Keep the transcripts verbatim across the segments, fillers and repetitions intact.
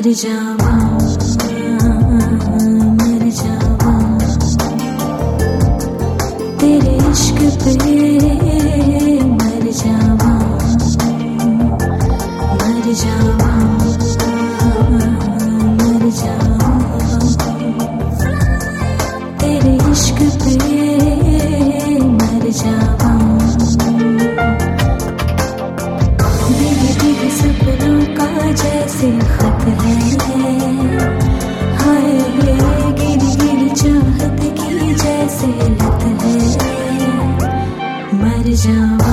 मर जावा मर जावा तेरे इश्क पे मर जावा मर जावा मर जावा तेरे इश्क पे मर जावा भीगे भीगे सपनों का जैसे खत है हाय गिरी गिरी चाहत की जैसे लत है मर जावा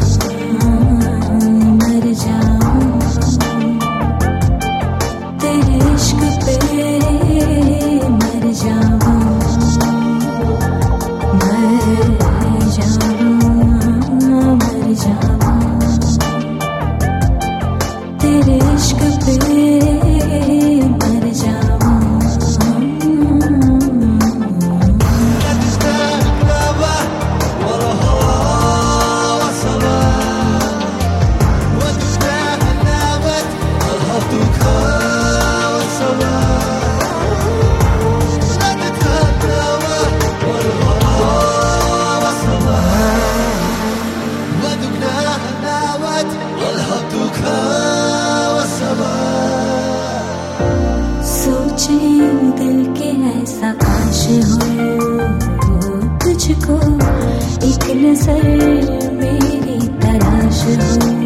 मर जावा तेरे इश्क पे मर जावा मर जावा मर जावा तेरे इश्क पे मर जावा सोचे दिल के ऐसा काश हो तुझको एक नजर मेरी तलाश हो